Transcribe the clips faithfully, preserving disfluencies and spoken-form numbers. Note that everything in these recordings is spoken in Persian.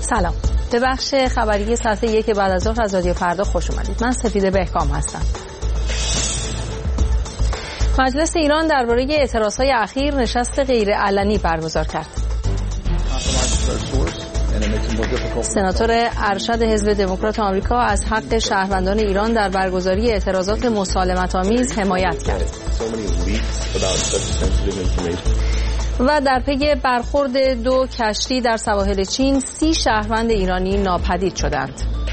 سلام، به بخش خبری ساعت یک بعد از ظهر از رادیو فردا خوش اومدید. من سپیده بهکام هستم. مجلس ایران درباره اعتراضهای اخیر نشست غیر علنی برگزار کرد. سناتور ارشد حزب دموکرات آمریکا از حق شهروندان ایران در برگزاری اعتراضات مسالمت‌آمیز حمایت کرد. و در پی برخورد دو کشتی در سواحل چین، سی شهروند ایرانی ناپدید شدند.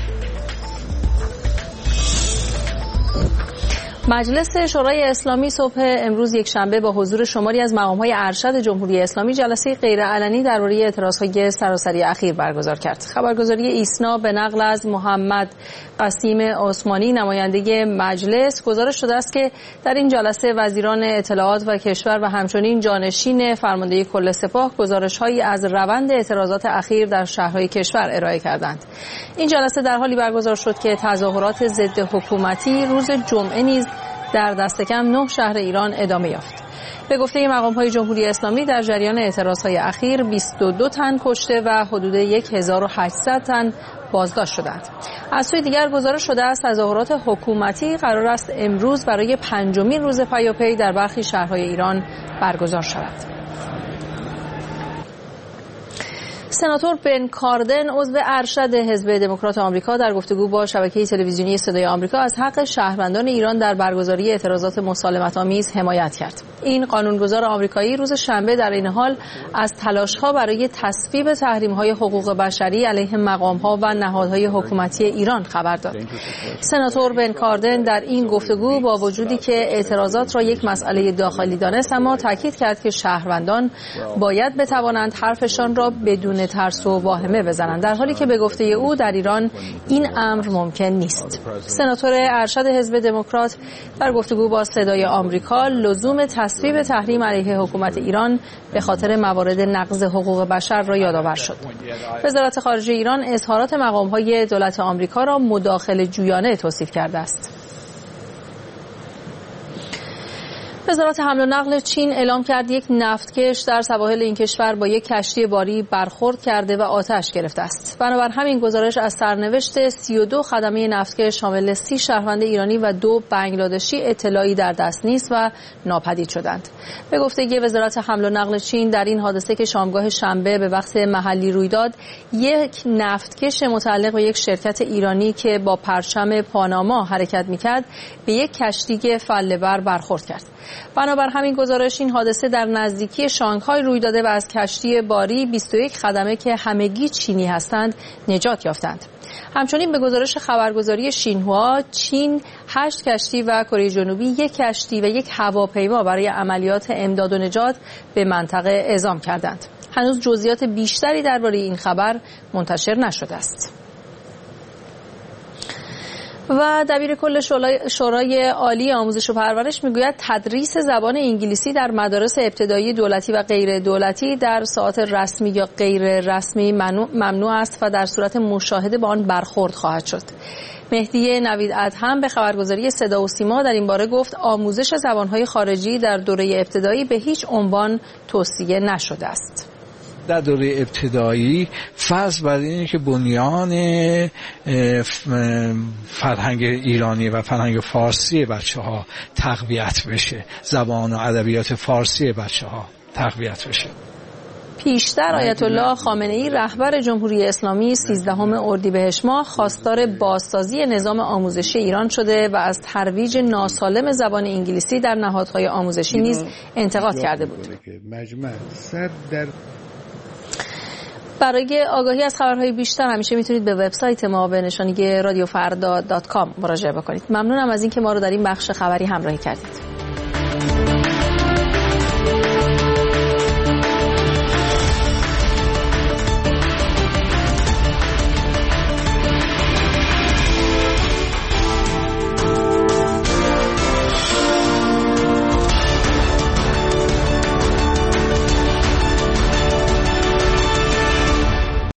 مجلس شورای اسلامی صبح امروز یکشنبه با حضور شماری از مقام‌های ارشد جمهوری اسلامی جلسه غیرعلنی درباره اعتراض‌های سراسری اخیر برگزار کرد. خبرگزاری ایسنا به نقل از محمد قسیم عثمانی نماینده مجلس گزارش شده است که در این جلسه وزیران اطلاعات و کشور و همچنین جانشین فرمانده کل سپاه گزارش‌هایی از روند اعتراضات اخیر در شهرهای کشور ارائه کردند. این جلسه در حالی برگزار شد که تظاهرات ضد حکومتی روز جمعه نیز در دست کم نه شهر ایران ادامه یافت. به گفته مقام‌های جمهوری اسلامی در جریان اعتراضهای اخیر بیست و دو تن کشته و حدود هزار و هشتصد تن بازداشت شدند. از سوی دیگر گزارش شده است تظاهرات حکومتی قرار است امروز برای پنجمین روز پیاپی در برخی شهرهای ایران برگزار شود. سناتور بن کاردن عضو ارشد حزب دموکرات آمریکا در گفتگو با شبکه تلویزیونی صدای آمریکا از حق شهروندان ایران در برگزاری اعتراضات مسالمت‌آمیز حمایت کرد. این قانونگذار آمریکایی روز شنبه در این حال از تلاش‌ها برای تصویب تحریم‌های حقوق بشری علیه مقام‌ها و نهادهای حکومتی ایران خبر داد. سناتور بن کاردن در این گفتگو با وجودی که اعتراضات را یک مسئله داخلی دانست، اما تاکید کرد که شهروندان باید بتوانند حرفشان را بدون ترس و واهمه بزنند، در حالی که به گفته او در ایران این امر ممکن نیست. سناتور ارشد حزب دموکرات در گفتگو با صدای آمریکا لزوم تصویب تحریم علیه حکومت ایران به خاطر موارد نقض حقوق بشر را یادآور شد. وزارت خارجه ایران اظهارات مقام‌های دولت آمریکا را مداخله جویانه توصیف کرده است. وزارت حمل و نقل چین اعلام کرد یک نفتکش در سواحل این کشور با یک کشتی باری برخورد کرده و آتش گرفته است. بنابر همین گزارش از سرنوشت سی و دو خدمه نفتکش شامل سی شهروند ایرانی و دو بنگلادشی اطلاعی در دست نیست و ناپدید شدند. به گفته وزارت حمل و نقل چین در این حادثه که شامگاه شنبه به وقت محلی روی داد، یک نفتکش متعلق به یک شرکت ایرانی که با پرچم پاناما حرکت می‌کرد به یک کشتی فله‌بر برخورد کرد. بنابر همین گزارش این حادثه در نزدیکی شانگهای روی داده و از کشتی باری بیست و یک خدمه که همگی چینی هستند نجات یافتند. همچنین به گزارش خبرگزاری شینهوا، چین هشت کشتی و کره جنوبی یک کشتی و یک هواپیما برای عملیات امداد و نجات به منطقه اعزام کردند. هنوز جزئیات بیشتری درباره این خبر منتشر نشده است. و دبیر کل شورای عالی آموزش و پرورش میگوید تدریس زبان انگلیسی در مدارس ابتدایی دولتی و غیر دولتی در ساعات رسمی یا غیر رسمی ممنوع است و در صورت مشاهده با آن برخورد خواهد شد. مهدی نوید ادهم به خبرگزاری صدا و سیما در این باره گفت آموزش زبان‌های خارجی در دوره ابتدایی به هیچ عنوان توصیه نشده است. در دوره ابتدایی فرض بر اینه که بنیان فرهنگ ایرانی و فرهنگ فارسی بچه‌ها تقویت بشه، زبان و ادبیات فارسی بچه‌ها تقویت بشه. پیشتر آیت الله خامنه‌ای رهبر جمهوری اسلامی سیزدهم اردیبهشت ماه خواستار بازسازی نظام آموزشی ایران شده و از ترویج ناسالم زبان انگلیسی در نهادهای آموزشی نیز انتقاد کرده بود. برای آگاهی از خبرهای بیشتر همیشه میتونید به وبسایت ما به نشانی رادیو فردا دات کام مراجعه بکنید. ممنونم از اینکه ما رو در این بخش خبری همراهی کردید.